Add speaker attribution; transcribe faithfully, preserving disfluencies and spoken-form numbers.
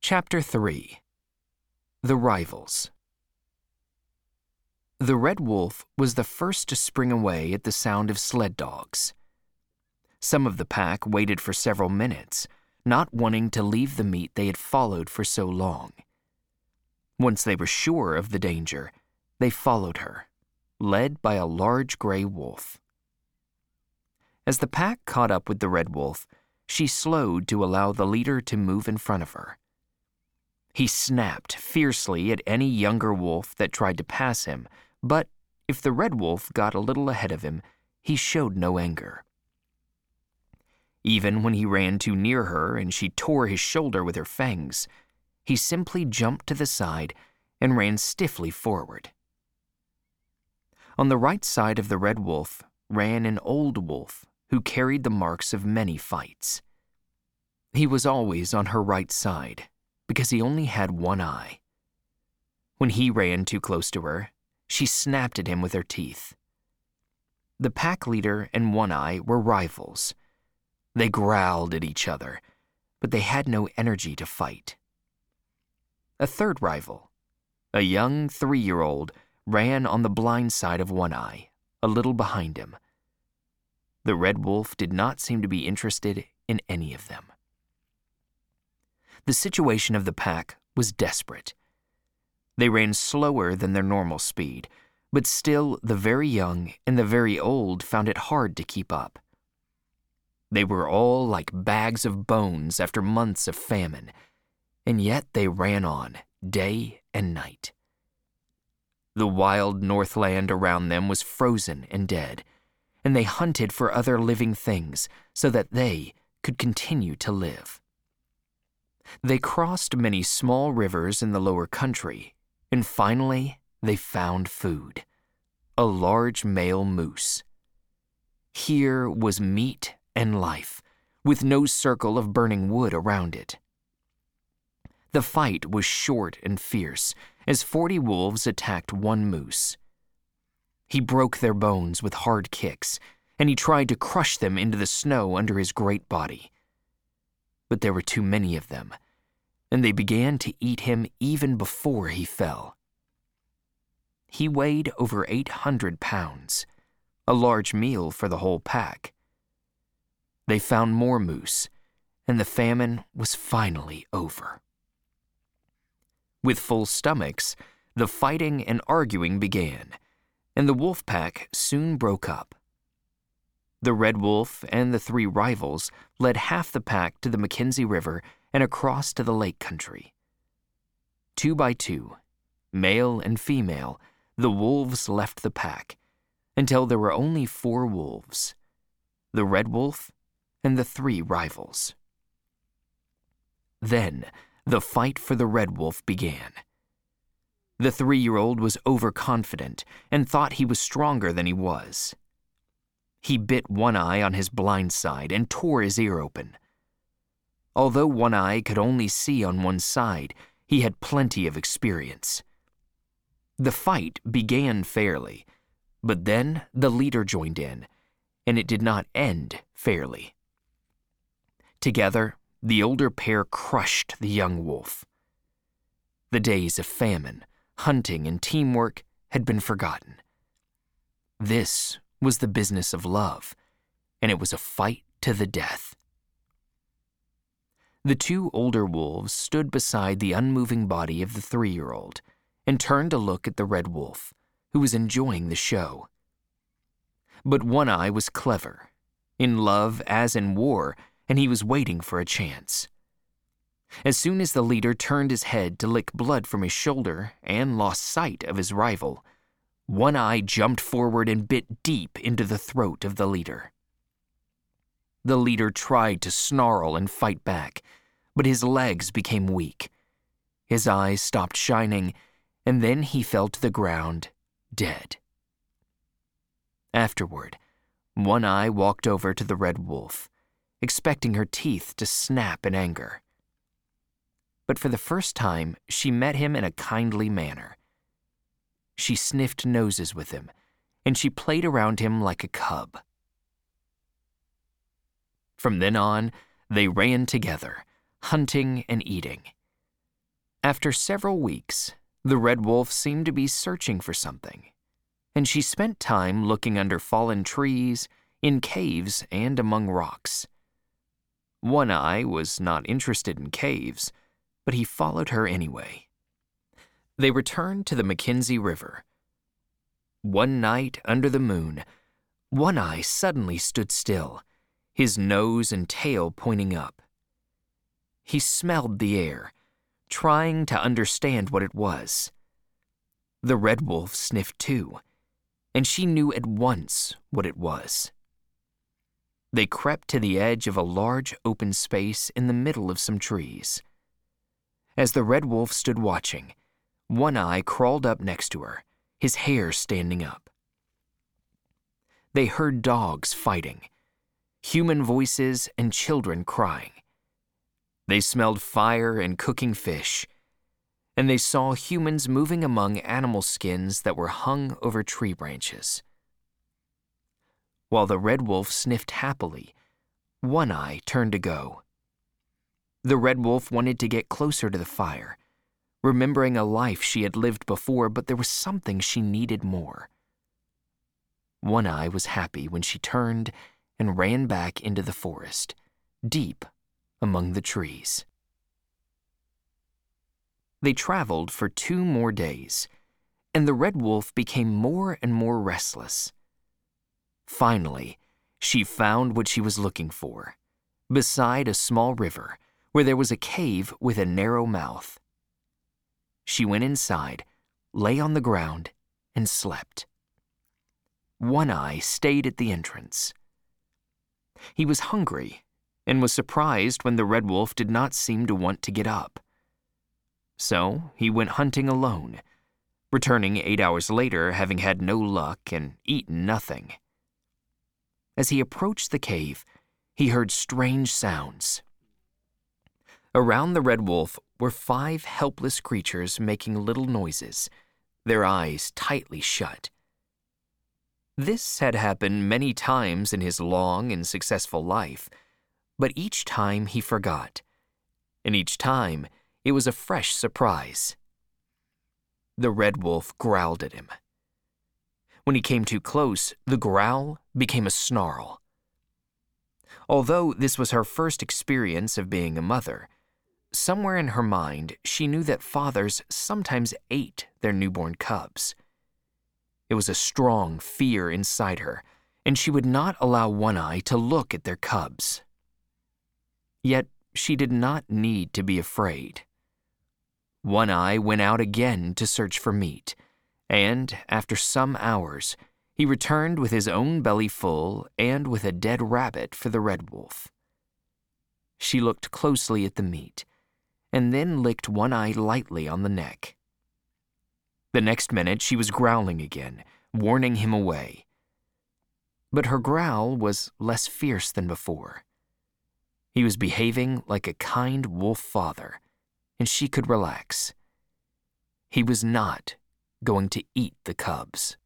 Speaker 1: Chapter three. The Rivals. The red wolf was the first to spring away at the sound of sled dogs. Some of the pack waited for several minutes, not wanting to leave the meat they had followed for so long. Once they were sure of the danger, they followed her, led by a large gray wolf. As the pack caught up with the red wolf, she slowed to allow the leader to move in front of her. He snapped fiercely at any younger wolf that tried to pass him, but if the red wolf got a little ahead of him, he showed no anger. Even when he ran too near her and she tore his shoulder with her fangs, he simply jumped to the side and ran stiffly forward. On the right side of the red wolf ran an old wolf who carried the marks of many fights. He was always on her right side because he only had one eye. When he ran too close to her, she snapped at him with her teeth. The pack leader and One Eye were rivals. They growled at each other, but they had no energy to fight. A third rival, a young three-year-old, ran on the blind side of One Eye, a little behind him. The red wolf did not seem to be interested in any of them. The situation of the pack was desperate. They ran slower than their normal speed, but still the very young and the very old found it hard to keep up. They were all like bags of bones after months of famine, and yet they ran on, day and night. The wild northland around them was frozen and dead, and they hunted for other living things so that they could continue to live. They crossed many small rivers in the lower country, and finally they found food, a large male moose. Here was meat and life, with no circle of burning wood around it. The fight was short and fierce, as forty wolves attacked one moose. He broke their bones with hard kicks, and he tried to crush them into the snow under his great body. But there were too many of them, and they began to eat him even before he fell. He weighed over eight hundred pounds, a large meal for the whole pack. They found more moose, and the famine was finally over. With full stomachs, the fighting and arguing began, and the wolf pack soon broke up. The red wolf and the three rivals led half the pack to the Mackenzie River and across to the lake country. Two by two, male and female, the wolves left the pack, until there were only four wolves, the red wolf and the three rivals. Then the fight for the red wolf began. The three-year-old was overconfident and thought he was stronger than he was. He bit One Eye on his blind side and tore his ear open. Although One Eye could only see on one side, he had plenty of experience. The fight began fairly, but then the leader joined in, and it did not end fairly. Together, the older pair crushed the young wolf. The days of famine, hunting, and teamwork had been forgotten. This was the business of love, and it was a fight to the death. The two older wolves stood beside the unmoving body of the three-year-old and turned to look at the red wolf, who was enjoying the show. But One Eye was clever, in love as in war, and he was waiting for a chance. As soon as the leader turned his head to lick blood from his shoulder and lost sight of his rival, One Eye jumped forward and bit deep into the throat of the leader. The leader tried to snarl and fight back, but his legs became weak. His eyes stopped shining, and then he fell to the ground, dead. Afterward, One Eye walked over to the red wolf, expecting her teeth to snap in anger. But for the first time, she met him in a kindly manner. She sniffed noses with him, and she played around him like a cub. From then on, they ran together, hunting and eating. After several weeks, the red wolf seemed to be searching for something, and she spent time looking under fallen trees, in caves, and among rocks. One Eye was not interested in caves, but he followed her anyway. They returned to the Mackenzie River. One night under the moon, One Eye suddenly stood still, his nose and tail pointing up. He smelled the air, trying to understand what it was. The red wolf sniffed too, and she knew at once what it was. They crept to the edge of a large open space in the middle of some trees. As the red wolf stood watching, One Eye crawled up next to her, his hair standing up. They heard dogs fighting, human voices and children crying. They smelled fire and cooking fish, and they saw humans moving among animal skins that were hung over tree branches. While the red wolf sniffed happily, One Eye turned to go. The red wolf wanted to get closer to the fire, remembering a life she had lived before, but there was something she needed more. One Eye was happy when she turned and ran back into the forest, deep among the trees. They traveled for two more days, and the red wolf became more and more restless. Finally, she found what she was looking for, beside a small river where there was a cave with a narrow mouth. She went inside, lay on the ground, and slept. One Eye stayed at the entrance. He was hungry and was surprised when the red wolf did not seem to want to get up. So he went hunting alone, returning eight hours later having had no luck and eaten nothing. As he approached the cave, he heard strange sounds. Around the red wolf were five helpless creatures making little noises, their eyes tightly shut. This had happened many times in his long and successful life, but each time he forgot, and each time it was a fresh surprise. The red wolf growled at him. When he came too close, the growl became a snarl. Although this was her first experience of being a mother, somewhere in her mind she knew that fathers sometimes ate their newborn cubs. It was a strong fear inside her, and she would not allow One Eye to look at their cubs. Yet she did not need to be afraid. One Eye went out again to search for meat, and, after some hours, he returned with his own belly full and with a dead rabbit for the red wolf. She looked closely at the meat, and then licked One Eye lightly on the neck. The next minute she was growling again, warning him away. But her growl was less fierce than before. He was behaving like a kind wolf father, and she could relax. He was not going to eat the cubs.